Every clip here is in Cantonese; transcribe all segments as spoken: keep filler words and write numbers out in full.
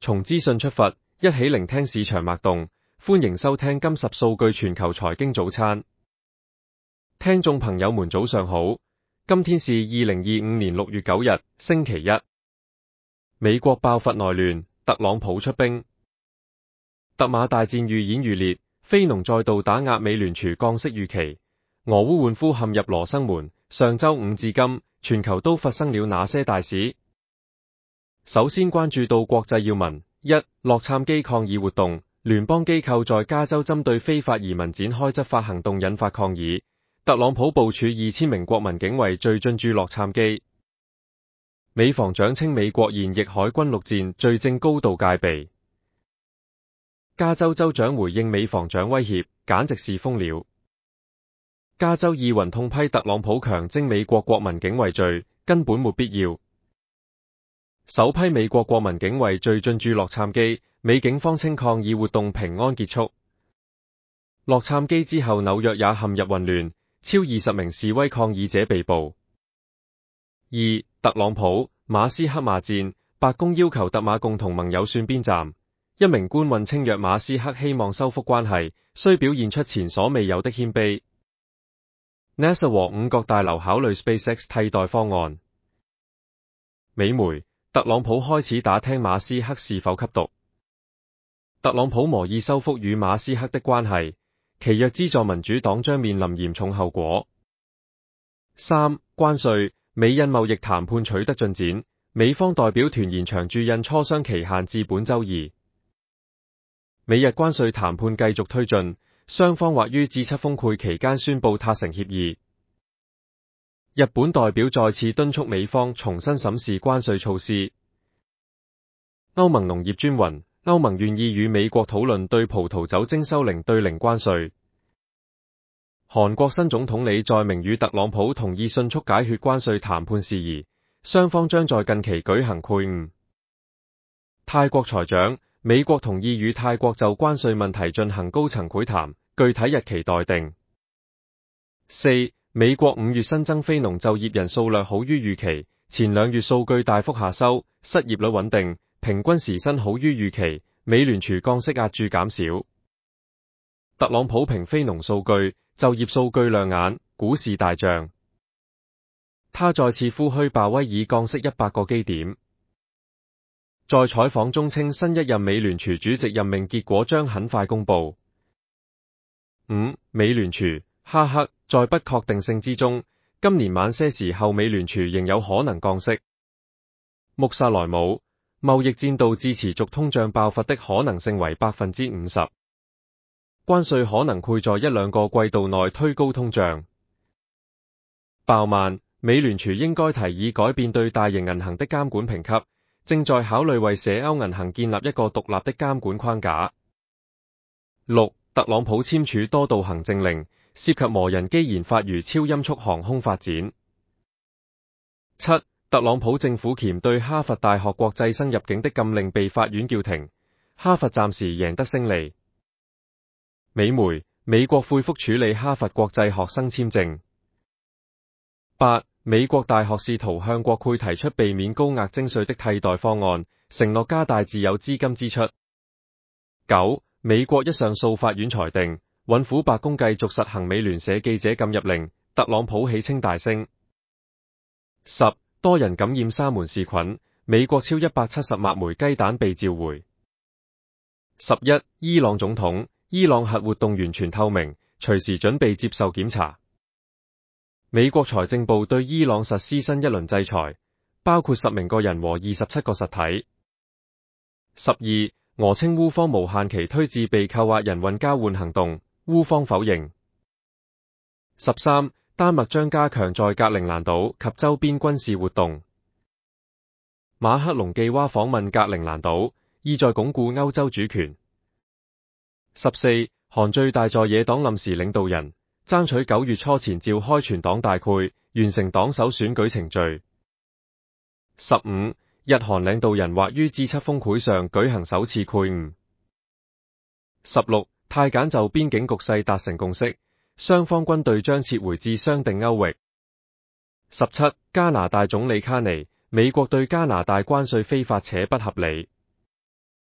從資訊出發，一起聆聽市場脈動。歡迎收聽今十數據全球財經早餐。聽眾朋友們早上好，今天是二零二五年六月九日，星期一。美國爆發內亂，特朗普出兵。特馬大戰愈演愈烈，非農再度打壓美聯儲降息預期，俄烏換夫陷入羅生門。上周五至今，全球都發生了哪些大事？首先關注到國際要聞：一、洛杉磯抗議活動，聯邦機構在加州針對非法移民展開執法行動，引發抗議。特朗普部署二千名國民警衛隊進駐洛杉磯。美防長稱美國現役海軍陸戰隊正高度戒備。加州州長回應美防長威脅，簡直是瘋了。加州議員痛批特朗普強徵美國國民警衛隊，根本沒必要。首批美國國民警衛隊進駐洛杉磯，美警方稱抗議活動平安結束。洛杉磯之後，紐約也陷入混亂，超二十名示威抗議者被捕。二、特朗普、馬斯克罵戰，白宮要求特馬共同盟友選邊站。一名官員稱若馬斯克希望修復關係，需表現出前所未有的謙卑。NASA 和五角大樓考慮 SpaceX 替代方案。美媒，特朗普開始打聽馬斯克是否吸毒。特朗普磨意修復與馬斯克的關係，其若資助民主黨將面臨嚴重後果。三、關稅，美印貿易談判取得進展，美方代表團延長駐印磋商期限至本周二。美日關稅談判繼續推進，雙方或於 G 七 峰會期間宣布達成協議。日本代表再次敦促美方重新審視關稅措施。歐盟農業專員，歐盟願意與美國討論對葡萄酒徵收零對零關稅。韓國新總統李在明與特朗普同意迅速解決關稅談判事宜，雙方將在近期舉行會晤。泰國財長，美國同意與泰國就關稅問題進行高層會談，具體日期待定。四、美國五月新增非農就業人數略好於預期，前兩月數據大幅下收，失業率穩定，平均時薪好於預期，美聯儲降息壓住減少。特朗普評非農數據，就業數據亮眼，股市大漲。他再次呼籲鮑威爾降息一百個基點。在採訪中稱新一任美聯儲主席任命結果將很快公布。五、美聯儲，哈克，在不確定性之中，今年晚些時候美聯儲仍有可能降息。穆薩萊姆，貿易戰導致持續通脹爆發的可能性為百分之五十。關稅可能會在一兩個季度內推高通脹。鮑曼，美聯儲應該提議改變對大型銀行的監管評級，正在考慮為矽歐銀行建立一個獨立的監管框架。六、特朗普簽署多道行政令，涉及無人機研發如超音速航空發展。七、特朗普政府鉗對哈佛大學國際生入境的禁令被法院叫停，哈佛暫時贏得勝利。美媒，美國恢復處理哈佛國際學生簽證。八、美國大學試圖向國會提出避免高額徵稅的替代方案，承諾加大自有資金支出。九、美國一上訴法院裁定，允許白宮繼續實行美聯社記者禁入令，特朗普喜稱大聲。十、多人感染沙門氏菌，美國超一百七十萬枚雞蛋被召回。十一、伊朗總統，伊朗核活動完全透明，隨時準備接受檢查。美國財政部對伊朗實施新一輪制裁，包括十名個人和二十七個實體。十二、俄稱烏方無限期推至被扣押人運交換行動，烏方否認。十三、丹麥將加強在格陵蘭島及周邊軍事活動。馬克龍計劃訪問格陵蘭島，意在鞏固歐洲主權。十四、韓最大在野黨臨時領導人，爭取九月初前召開全黨大會，完成黨首選舉程序。十五、日韓領導人或於 G 七 峰會上舉行首次會晤。十六、泰柬就邊境局勢達成共識，雙方軍隊將撤回至商定歐域。十七、加拿大總理卡尼，美國對加拿大關稅非法且不合理。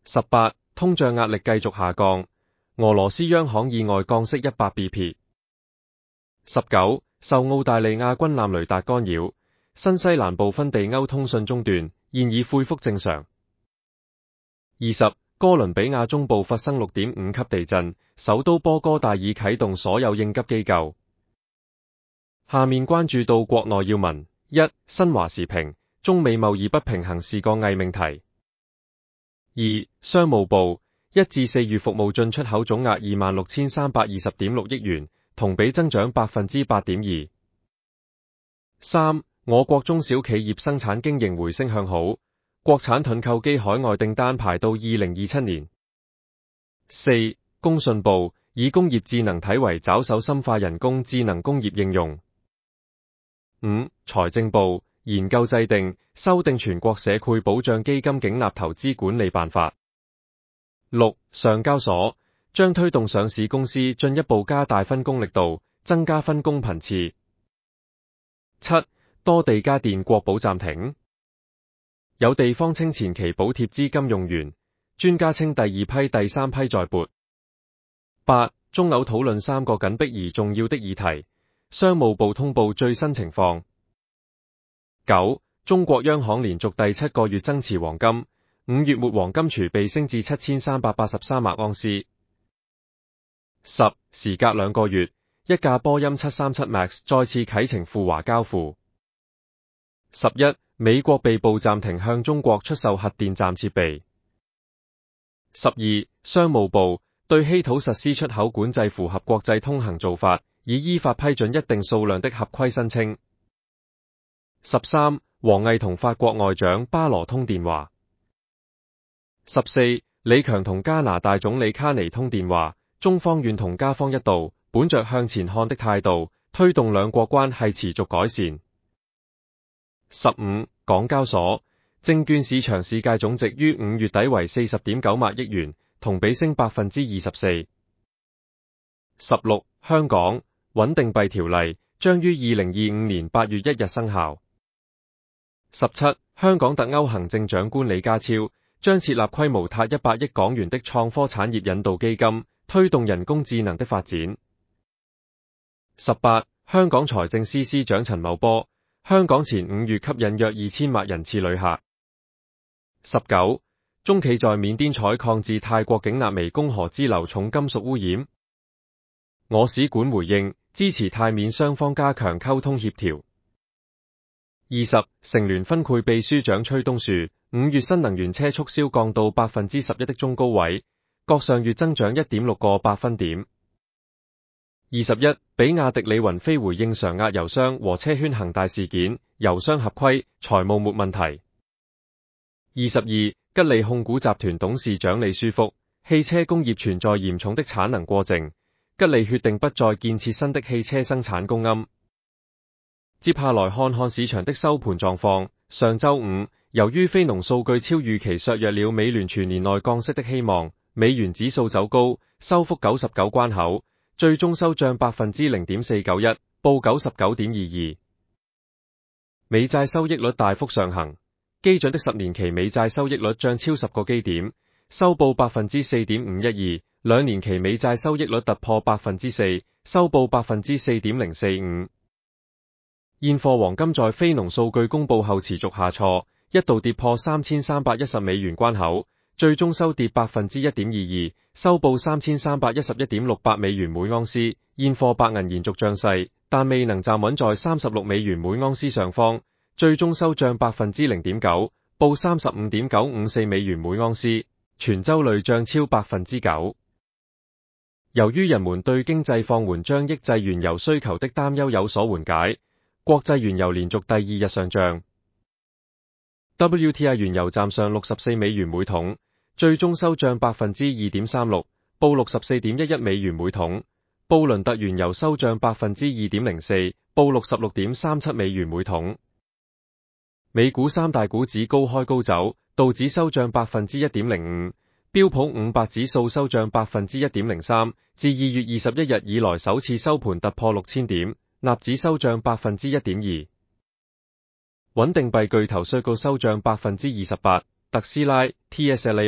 十八、通脹壓力繼續下降，俄羅斯央行意外降息一百比比。十九、受澳大利亞軍艦雷達干擾，新西蘭部分地歐通訊中斷，現已恢復正常。二十、哥倫比亞中部發生六點五級地震，首都波哥大已啟動所有應急機構。下面關注到國內要聞：一、新華時評，中美貿易不平衡是個偽命題。二、商務部，一至四月服務進出口總額二萬六千三百二十點六億元，同比增長百分之八點二。三、我國中小企業生產經營回升向好，國產盾構機海外訂單排到二零二七年。四、工信部，以工業智能體為抓手，深化人工智能工業應用。五、財政部，研究制定修訂全國社會保障基金繳納投資管理辦法。六、上交所，將推動上市公司進一步加大分工力度，增加分工頻次。七、多地家電國補暫停，有地方稱前期補貼資金用完，專家稱第二批第三批再撥。八、中歐討論三個緊迫而重要的議題，商務部通報最新情況。九、中國央行連續第七個月增持黃金，五月末黃金儲備升至七千三百八十三萬盎司。十、時隔兩個月，一架波音七三七 MAX 再次啟程赴華交付。十一、美國被捕暫停向中國出售核電站設備。十二、商務部對稀土實施出口管制符合國際通行做法，已依法批准一定數量的合規申請。十三、王毅同法國外長巴羅通電話。十四、李強同加拿大總理卡尼通電話，中方願同加方一道，本着向前看的態度，推動兩國關係持續改善。十五、港交所證券市場市價總值於五月底為四十點九萬億元，同比升百分之二十四。十六、香港穩定幣條例將於二零二五年八月一日生效。十七、香港特區行政長官李家超將設立規模達一百億港元的創科產業引導基金，推動人工智能的發展。十八、香港財政司司長陳茂波，香港前五月吸引約二千萬人次旅客。十九、中企在緬甸採礦至泰國境納湄公河支流重金屬污染。我使館回應支持泰緬雙方加強溝通協調。二十、成聯分會秘書長崔東樹，五月新能源車促銷降到百分之十一的中高位，較上月增長一點六個百分點。二十一、比亞迪李雲飛回應常壓油箱和車圈恒大事件，油箱合規，財務沒問題。二十二、吉利控股集團董事長李書福，汽車工業存在嚴重的產能過剩，吉利決定不再建設新的汽車生產工龕。接下來看看市場的收盤狀況。上周五，由於非農數據超預期削弱了美聯儲年內降息的希望，美元指數走高，收復九十九關口，最終收漲百分之零點四九一，報九十九點二二。美債收益率大幅上行，基準的十年期美債收益率漲超十個基點，收報百分之四點五一二，兩年期美債收益率突破百分之四，收報百分之四點零四五。現貨黃金在非農數據公布後持續下挫，一度跌破三千三百一十美元關口，最終收跌百分之一點二二，收報三千三百一十一點六八美元每盎司。現貨白銀延續漲勢，但未能站穩在三十六美元每盎司上方，最終收漲百分之零點九，報三十五點九五四美元每盎司，全周累漲超百分之九。由於人們對經濟放緩將抑制原油需求的擔憂有所緩解，國際原油連續第二日上漲。W T I 原油站上六十四美元每桶，最終收漲百分之二點三六，報六十四點一一美元每桶。布倫特原油收漲百分之二點零四，報六十六點三七美元每桶。美股三大股指高開高走，道指收漲百分之一點零五，標普五百指數收漲百分之一點零三，自二月二十一日以來首次收盤突破六千點。納指收漲百分之一點二，穩定幣巨頭瑞高收漲百分之二十八，特斯拉、T S L A O、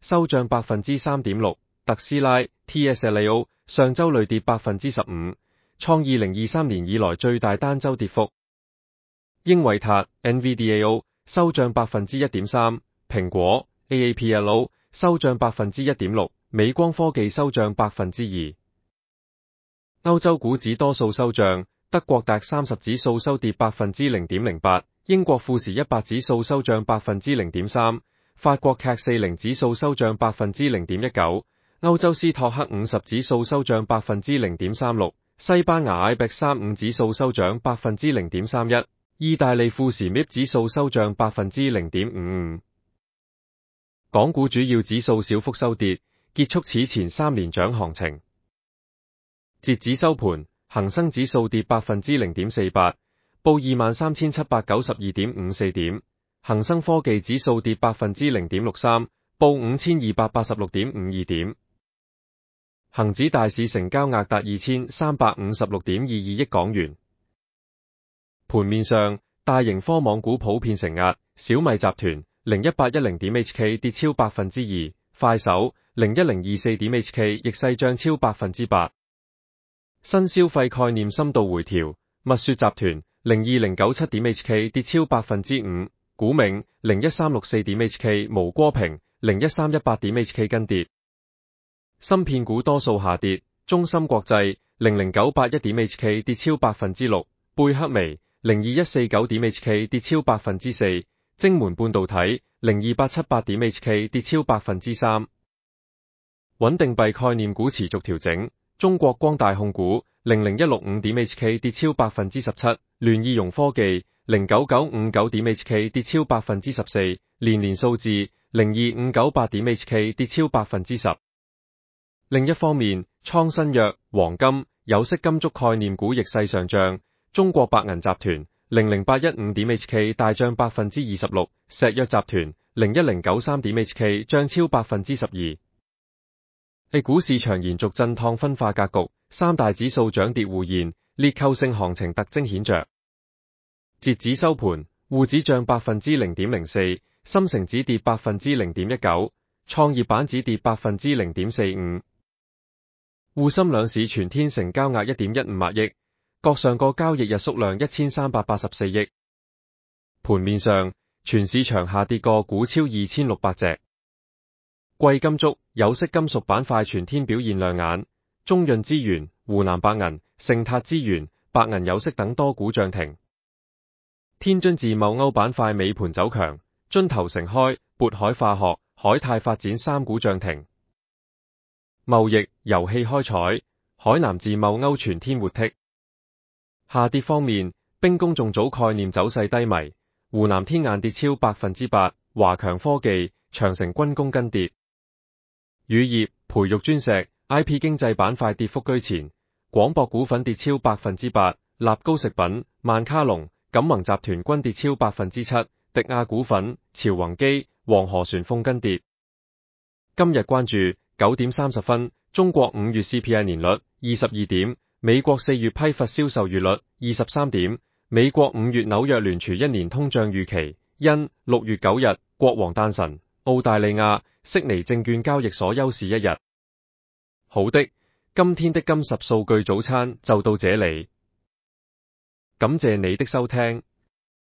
收漲百分之三點六，特斯拉 T S L A O 上周累跌百分之十五，創二零二三年以來最大單周跌幅。英偉達 N V D A O 收漲百分之一點三，蘋果 A A P L O 收漲百分之一點六，美光科技收漲百分之二。歐洲股指多數收漲，德國 D A X 三十指數收跌百分之零點零八，英國富時一百指數收漲百分之零點三，法國 C A C 四十指數收漲百分之零點一九，歐洲斯托克五十指數收漲百分之零點三六，西班牙 I B E X 三十五指數收漲百分之零點三一，意大利富時 M I P 指數收漲百分之零點五五。港股主要指數小幅收跌，結束此前三連漲行情。截止收盤，恒生指數跌百分之零點四八，報二萬三千七百九十二點五四點；恒生科技指數跌百分之零點六三，報五千二百八十六點五二點。恒指大市成交額達二千三百五十六點二二億港元。盤面上，大型科網股普遍承壓，小米集團零一八一零點 H K 跌超百分之二，快手零一零二四點 H K 逆勢漲超百分之八。新消費概念深度回調，蜜雪集團零二零九七點 H K 跌超百分之五，股銘零一三六四點 H K 無歌屏零一三一八點 H K 跟跌。芯片股多數下跌，中芯國際零零九八一點 H K 跌超百分之六，貝克微零二一四九點 H K 跌超百分之四，晶門半導體零二八七八點 H K 跌超百分之三。穩定幣概念股持續調整，中國光大控股零零一六五點 H K 跌超百分之十七，聯易融科技零九九五九點 H K 跌超百分之十四，連連數字零二五九八點 H K 跌超百分之十。另一方面，創新藥、黃金、有色金屬概念股逆勢上漲，中國白銀集團零零八一五點 H K 大漲百分之二十六，石藥集團零一零九三點 H K 漲超百分之十二。A 股市場延續震盪分化格局，三大指數漲跌互現，裂扣性行情特徵顯著。截止收盤，滬指漲百分之零點零四，深成指跌百分之零點一九，創業板指跌百分之零點四五。滬深兩市全天成交額一點一五萬億，各上個交易日縮量一千三百八十四億。盤面上，全市場下跌個股超二千六百隻。貴金屬、有色金屬板塊全天表現亮眼，中潤資源、湖南白銀、盛達資源、白銀有色等多股漲停。天津自貿歐板塊尾盤走強，津投盛開、渤海化學、海泰發展三股漲停。貿易、遊戲開採，海南自貿歐全天活剔。下跌方面，兵工重組概念走勢低迷，湖南天雁跌超百分之八，華強科技、長城軍工跟跌。乳業、培育專石、I P 經濟板塊跌幅居前，廣博股份跌超百分之八，立高食品、萬卡龍、錦宏集團均跌超百分之七，迪亞股份、潮宏基、黃河旋風跟跌。今日關注九點三十分，中國五月 C P I 年率二十二點，美國四月批發銷售月率二十三點，美國五月紐約聯儲一年通脹預期因六月九日國王誕辰，澳大利亞悉尼證券交易所休市一日。好的，今天的金十數據早餐就到這裡，感謝你的收聽。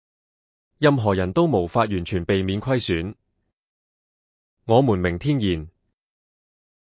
任何人都無法完全避免虧損，我們明天見。